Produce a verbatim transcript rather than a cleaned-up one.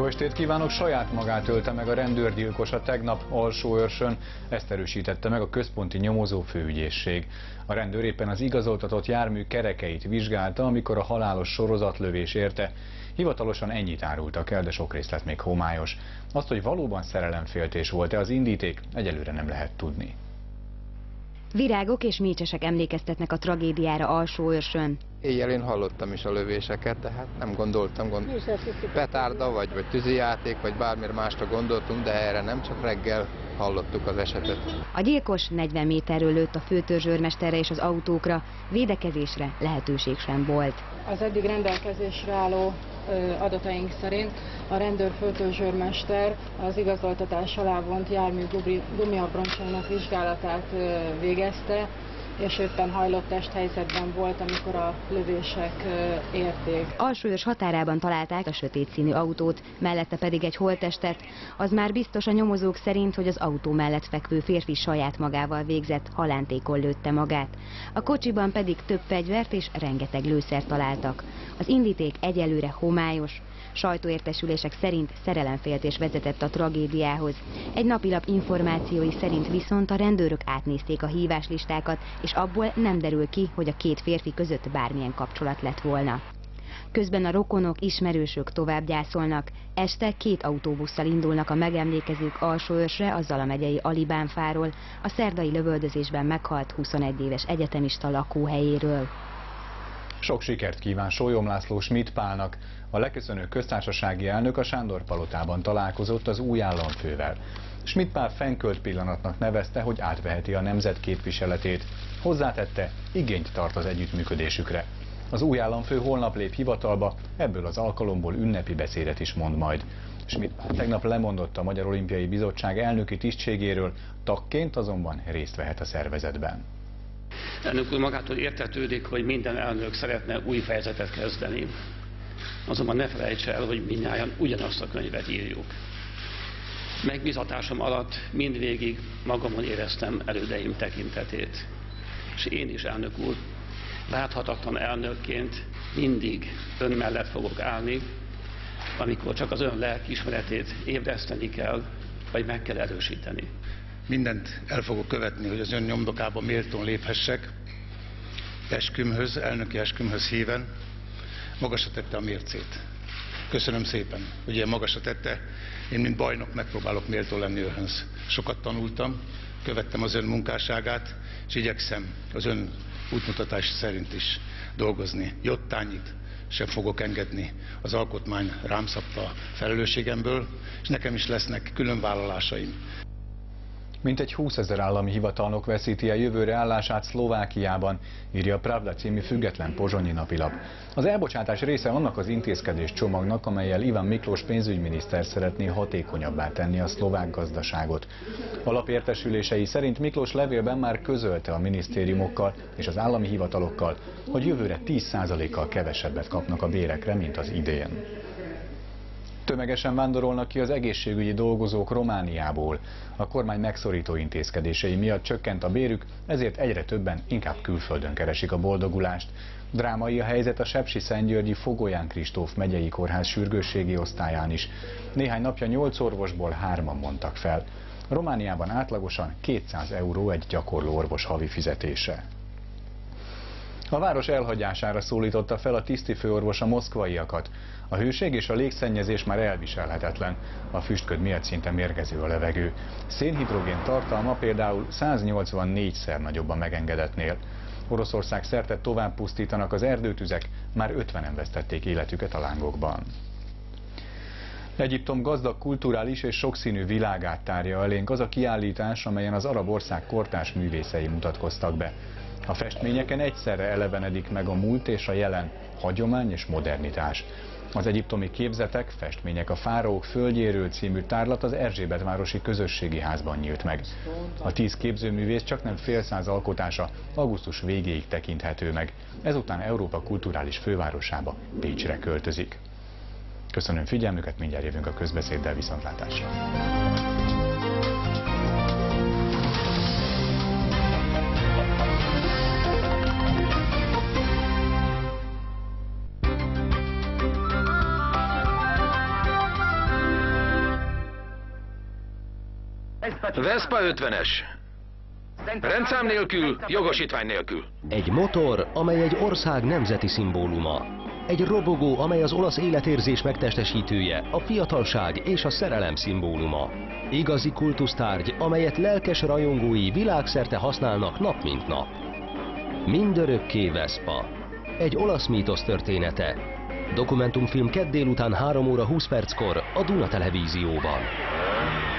estét kívánok! Saját magát ölte meg a rendőrgyilkosa tegnap Alsóörsön, ezt erősítette meg a központi nyomozó főügyészség. A rendőr éppen az igazoltatott jármű kerekeit vizsgálta, amikor a halálos sorozatlövés érte. Hivatalosan ennyit árultak el, de sok részlet még homályos. Azt, hogy valóban szerelemféltés volt-e az indíték, egyelőre nem lehet tudni. Virágok és mécsesek emlékeztetnek a tragédiára Alsóörsön. Éjjel én hallottam is a lövéseket, de hát nem gondoltam, gond... petárda vagy, vagy tűzijáték, vagy bármire másra gondoltunk, de erre nem, csak reggel hallottuk az esetet. A gyilkos negyven méterről lőtt a főtörzsőrmesterre és az autókra, védekezésre lehetőség sem volt. Az eddig rendelkezésre álló adataink szerint a rendőr főtörzsőrmester az igazoltatás alá vont jármű gumiabroncsainak vizsgálatát végezte, és éppen hajlott testhelyzetben volt, amikor a lövések érték. Alsóörs határában találták a sötét színű autót, mellette pedig egy holttestet. Az már biztos a nyomozók szerint, hogy az autó mellett fekvő férfi saját magával végzett, halántékon lőtte magát. A kocsiban pedig több fegyvert és rengeteg lőszert találtak. Az indíték egyelőre homályos. Sajtóértesülések szerint szerelemféltés vezetett a tragédiához. Egy napilap információi szerint viszont a rendőrök átnézték a híváslistákat, és abból nem derül ki, hogy a két férfi között bármilyen kapcsolat lett volna. Közben a rokonok, ismerősök tovább gyászolnak. Este két autóbusszal indulnak a megemlékezők Alsóörsre, a Zala megyei Alibánfáról, a szerdai lövöldözésben meghalt huszonegy éves egyetemista lakóhelyéről. Sok sikert kíván Sólyom László Schmidt Pálnak. A leköszönő köztársasági elnök a Sándor-palotában találkozott az új államfővel. Schmidt Pál fenkölt pillanatnak nevezte, hogy átveheti a nemzet képviseletét. Hozzátette, igényt tart az együttműködésükre. Az új államfő holnap lép hivatalba, ebből az alkalomból ünnepi beszédet is mond majd. Schmidt Pál tegnap lemondott a Magyar Olimpiai Bizottság elnöki tisztségéről, tagként azonban részt vehet a szervezetben. Elnök úr, magától értetődik, hogy minden elnök szeretne új fejezetet kezdeni. Azonban ne felejts el, hogy mindnyájan ugyanazt a könyvet írjuk. Megbízatásom alatt mindvégig magamon éreztem elődeim tekintetét. És én is, elnök úr, láthatatlan elnökként mindig ön mellett fogok állni, amikor csak az ön lelkiismeretét ébreszteni kell, vagy meg kell erősíteni. Mindent el fogok követni, hogy az ön nyomdokába méltón léphessek, eskümhöz, elnöki eskümhöz híven. Magasra tette a mércét. Köszönöm szépen, hogy ilyen magasra tette. Én, mint bajnok, megpróbálok méltó lenni önhöz. Sokat tanultam, követtem az ön munkásságát, és igyekszem az ön útmutatás szerint is dolgozni. Jottányit sem fogok engedni. Az alkotmány rám szabta a felelősségemből, és nekem is lesznek különvállalásaim. Mintegy húszezer állami hivatalnok veszíti el jövőre állását Szlovákiában, írja a Pravda című független pozsonyi napilap. Az elbocsátás része annak az intézkedés csomagnak, amellyel Ivan Miklós pénzügyminiszter szeretné hatékonyabbá tenni a szlovák gazdaságot. Alapértesülései szerint Miklós levélben már közölte a minisztériumokkal és az állami hivatalokkal, hogy jövőre tíz százalékkal kevesebbet kapnak a bérekre, mint az idén. Tömegesen vándorolnak ki az egészségügyi dolgozók Romániából. A kormány megszorító intézkedései miatt csökkent a bérük, ezért egyre többen inkább külföldön keresik a boldogulást. Drámai a helyzet a sepsiszentgyörgyi Fogolyán Kristóf megyei kórház sürgősségi osztályán is. Néhány napja nyolc orvosból hárman mondtak fel. Romániában átlagosan kétszáz euró egy gyakorló orvos havi fizetése. A város elhagyására szólította fel a tisztifőorvos a moszkvaiakat. A hőség és a légszennyezés már elviselhetetlen. A füstköd miatt szinte mérgező a levegő. Szénhidrogén tartalma például száznyolcvannégyszer nagyobb a megengedetnél. Oroszország szerte tovább pusztítanak az erdőtüzek, már ötvenen vesztették életüket a lángokban. Egyiptom gazdag kulturális és sokszínű világát tárja elénk az a kiállítás, amelyen az arab ország kortárs művészei mutatkoztak be. A festményeken egyszerre elevenedik meg a múlt és a jelen, hagyomány és modernitás. Az egyiptomi képzetek, festmények a Fáraók földjéről című tárlat az Erzsébetvárosi Közösségi Házban nyílt meg. A tíz képzőművész csaknem fél száz alkotása augusztus végéig tekinthető meg. Ezután Európa kulturális fővárosába, Pécsre költözik. Köszönöm figyelmüket, mindjárt jövünk a közbeszéddel, viszontlátásra! Vespa ötvenes. Rendszám nélkül, jogosítvány nélkül. Egy motor, amely egy ország nemzeti szimbóluma. Egy robogó, amely az olasz életérzés megtestesítője, a fiatalság és a szerelem szimbóluma. Igazi kultusztárgy, amelyet lelkes rajongói világszerte használnak nap mint nap. Mindörökké Vespa. Egy olasz mítosz története. Dokumentumfilm kedd délután három óra húsz perckor a Duna Televízióban.